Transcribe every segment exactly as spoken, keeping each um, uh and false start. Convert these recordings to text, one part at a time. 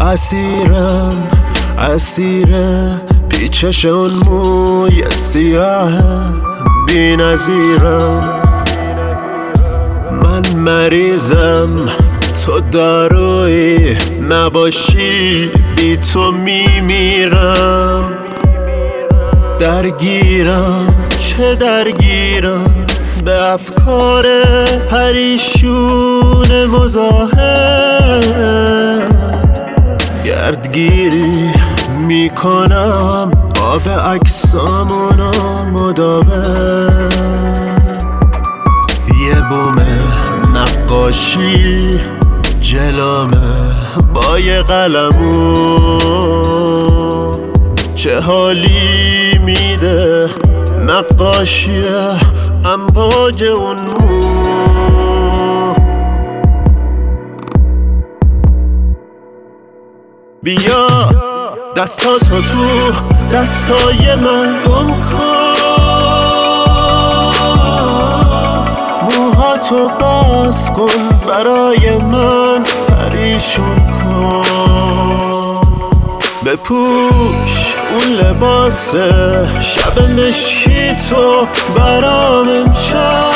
اسیرم اسیر پیچش اون موی سیاه بی نظیرم. من مریضم تو دارویی نباشی بی تو میمیرم. درگیرم چه درگیرم به افکار پریشون مزاحم. گردگیری میکنم آب اجسامونو مداوم. یه بوم نقاشی جلومه با یه قلمون. چه حالی میده نقاشی امواج اون مو. بیا دستاتو تو دستای من گم کن. موهاتو باز کن برای من پریشون کن. بپوش اون لباس شب مشکی تو برام امشب.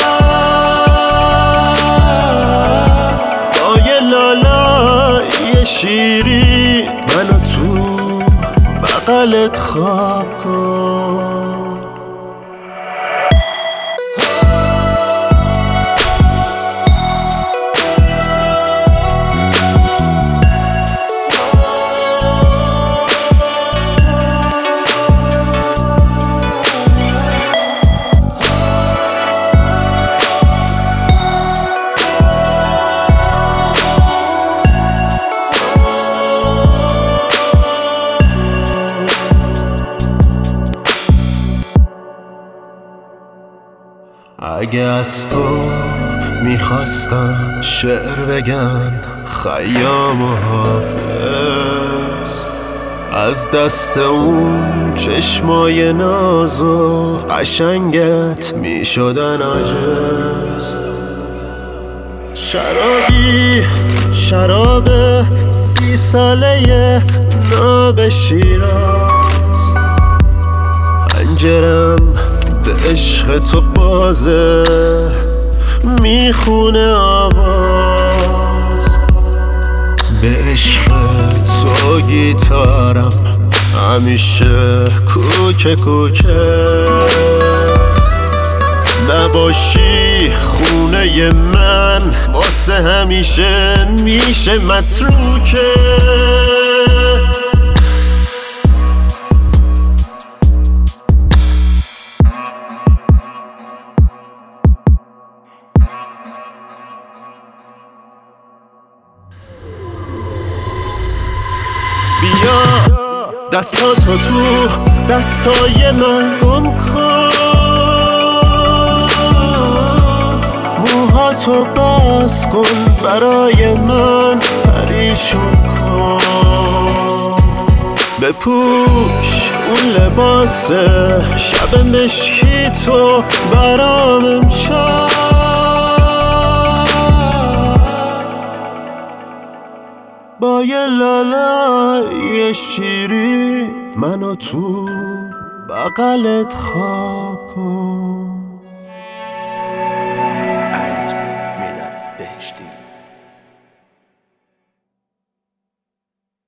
با یه لالای شیری منو تو بغلت خواب کن. اگه از تو میخواستن شعر بگن خیام و حافظ، از دست اون چشمای ناز و قشنگت میشدن عاجز. شرابی شراب سی ساله ناب شیراز. پنجرم به عشق تو بازه میخونه آواز. به عشق تو گیتارم همیشه کوکه کوکه. نباشی خونه من واسه همیشه میشه متروکه. بیا دستاتو تو دستای من گم کن. موهاتو باز کن برای من پریشون کن. بپوش اون لباس شب مشکی تو برام امشب. با یه لالای شیری منو تو بغلت خواب کن.